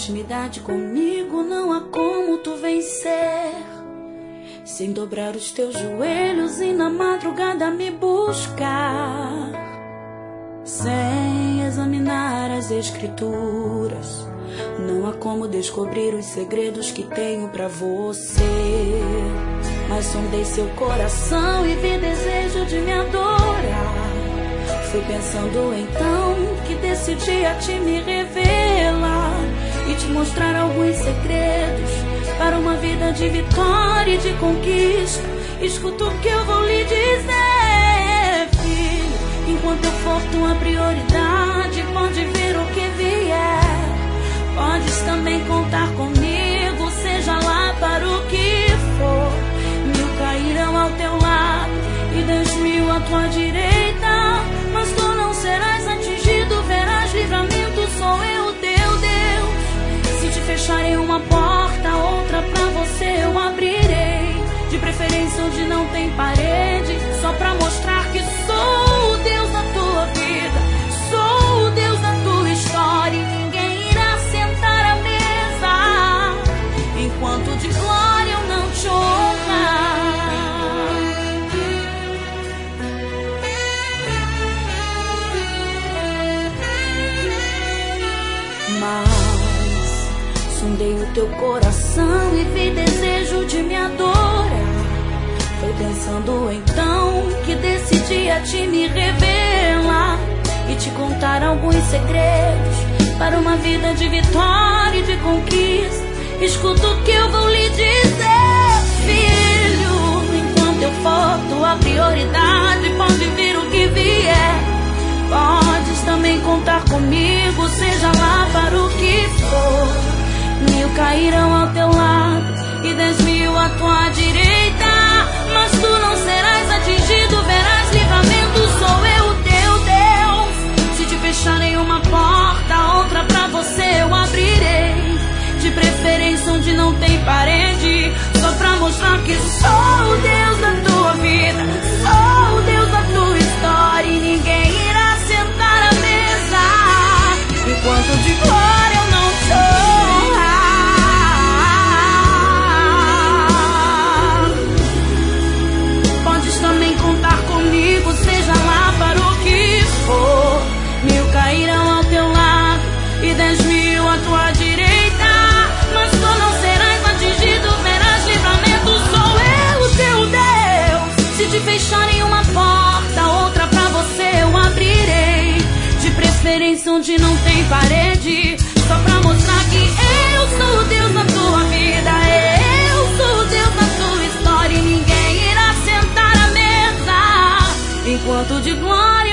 intimidade comigo não há como tu vencer, sem dobrar os teus joelhos e na madrugada me buscar, sem examinar as escrituras. Não há como descobrir os segredos que tenho pra você, mas sondei seu coração e vi desejo de me adorar. Fui pensando então que decidi a ti me revelar e te mostrar alguns segredos para uma vida de vitória e de conquista. Escuta o que eu vou lhe dizer, filho. Enquanto eu for tua prioridade, pode vir o que vier. Podes também contar comigo, seja lá para o que for. 1000 cairão ao teu lado e 10.000 à tua direita, mas tu não serás atingido, verás livramento, sou eu, teu Deus. Se te fecharem uma porta, outra pra você eu abrirei, de preferência onde não tem parede, só pra mostrar que sou o Deus da tua vida, sou o Deus da tua história, e ninguém irá sentar à mesa enquanto de glória eu não te honrar. Mas sondei o teu coração e vi desejo de me adorar. Foi pensando então que decidi a ti me revelar e te contar alguns segredos para uma vida de vitória e de conquista. Escuta o que eu vou lhe dizer, filho. Enquanto eu for tua prioridade, pode vir o que vier. Podes também contar comigo, seja lá para o que for. 1000 cairão ao teu lado e 10.000 à tua direita, mas tu não serás atingido, verás livramento, sou eu, teu Deus. Se te fecharem uma porta, outra pra você eu abrirei, de preferência onde não tem parede, só pra mostrar que sou o Deus da tua vida, sou o Deus da tua história, e ninguém irá sentar à mesa enquanto de glória eu não te honrar. Podes também contar comigo, seja lá para o que for. 1000 cairão ao teu lado e 10.000 à tua direita, mas tu não serás atingido, verás livramento, sou eu, teu Deus. Se te fecharem uma porta, outra pra você eu abrirei, de preferência onde não tem parede, só pra mostrar que eu sou o Deus da tua vida, eu sou o Deus da tua história, e ninguém irá sentar à mesa enquanto de glória